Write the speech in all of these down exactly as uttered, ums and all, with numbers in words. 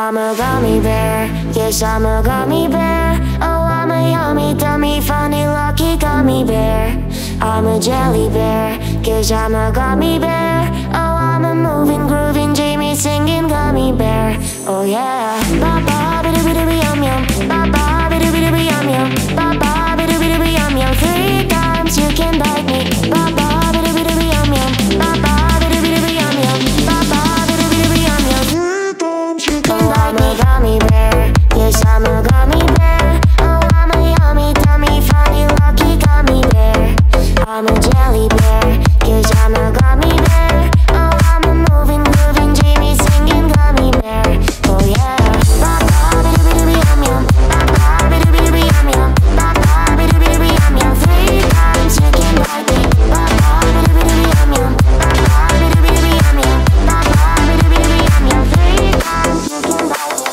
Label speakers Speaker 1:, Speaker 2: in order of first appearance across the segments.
Speaker 1: I'm a gummy bear, yes I'm a gummy bear. Oh, I'm a yummy, dummy, funny, lucky gummy bear. I'm a jelly bear, cause I'm a gummy bear. Oh, I'm a moving, grooving, Jamie singing gummy bear. Oh yeah. Ba ba ba doo ba doo yum yum. Ba ba ba doo ba doo yum yum. Ba ba ba doo ba doo yum yum. Three times you can bite me. Ba ba ba doo ba doo yum yum. Ba ba ba doo ba doo yum yum. Ba ba ba doo ba doo yum yum. Three times you can bite me. I'm a gummy bear, yes I'm a gummy bear. Oh, I'm a yummy, tummy, funny, lucky gummy bear. I'm a jelly bear, cause I'm a gummy bear. Oh, I'm a moving, grooving, Jamie singing gummy bear. Oh yeah. Ba ba ba doo ba doo yum yum. Ba ba ba doo ba doo yum yum. Ba ba ba doo ba doo yum yum. Three times you can bite me. Ba ba ba doo ba doo yum yum. Ba ba ba doo ba doo yum yum. Ba ba ba doo ba doo yum yum. Three times you can bite me.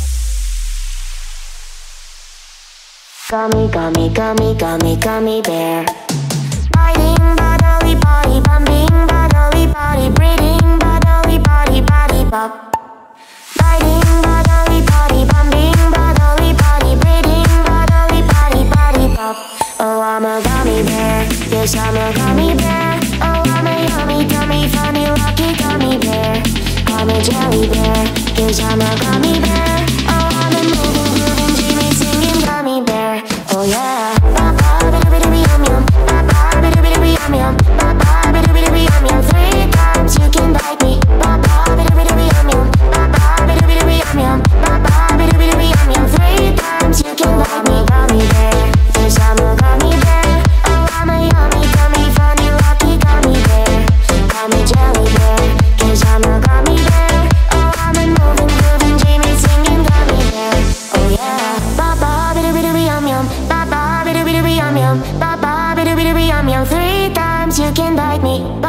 Speaker 1: Gummy, gummy, gummy, gummy, gummy bear. Biting, bodily, body, bumping, bodily, body, breathing, bodily, body, body, pop. Biting, bodily, body, bumping, bodily, body, breathing, bodily, body, body, pop. Oh, I'm a gummy bear, yes I'm a gummy bear. Oh, I'm a yummy, dummy, funny, lucky gummy bear. I'm a jelly bear, yes I'm a gummy bear. Oh, I'm a moving, grooving, Jamie singing gummy bear. Oh yeah. Ba ba ba doo ba doo yum yum. Ba ba ba doo ba doo yum yum. Ba ba ba doo ba doo yum yum. Three times you can bite me. Ba ba ba doo ba doo yum yum. Ba ba ba doo ba doo yum yum. Ba ba ba doo ba doo yum yum. Three times you can bite me. Gummy bear, yes I'm a gummy bear. Oh, I'm a yummy, dummy, funny, lucky gummy bear. I'm a jelly bear, cause I'm a gummy bear. Oh, I'm a moving, grooving, Jamie singing gummy bear. Oh yeah. Ba ba ba doo ba doo yum yum. Ba ba ba doo ba doo yum yum. Ba ba ba doo ba doo yum yum. Three times you can bite me.